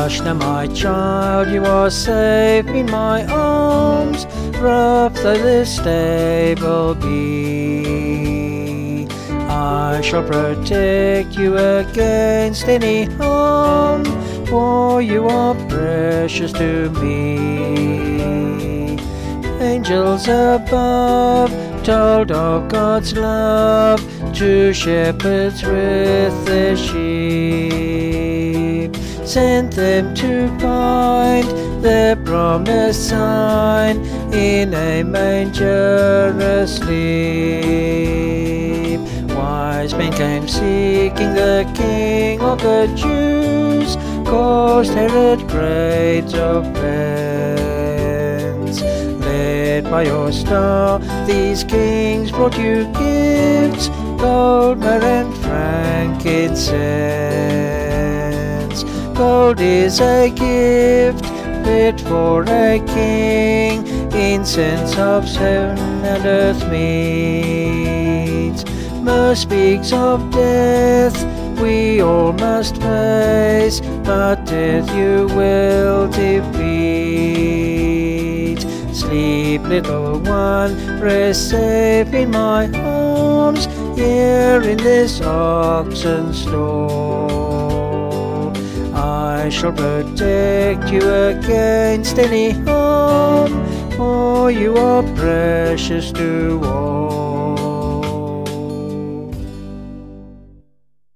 Hush now, my child, you are safe in my arms, rough though the stable be. I shall protect you against any harm, for you are precious to me. Angels above told of God's love to shepherds with their sheep, sent them to find the promised sign in a manger asleep. Wise men came seeking the King of the Jews, caused Herod great offense. Led by your star, these kings brought you gifts, gold, myrrh, and frankincense. Gold is a gift fit for a king, incense of heaven and earth meets. Myrrh speaks of death, we all must face, but death you will defeat. Sleep, little one, rest safe in my arms, here in this oxen stall. I shall protect you against any harm, for you are precious to all.